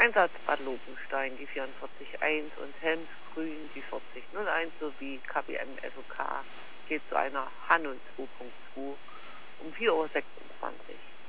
Einsatz Bad Lobenstein, die 44.1 und Helmsgrün, die 40.01 sowie KBM SOK geht zu einer H02.2 um 4:26 Uhr.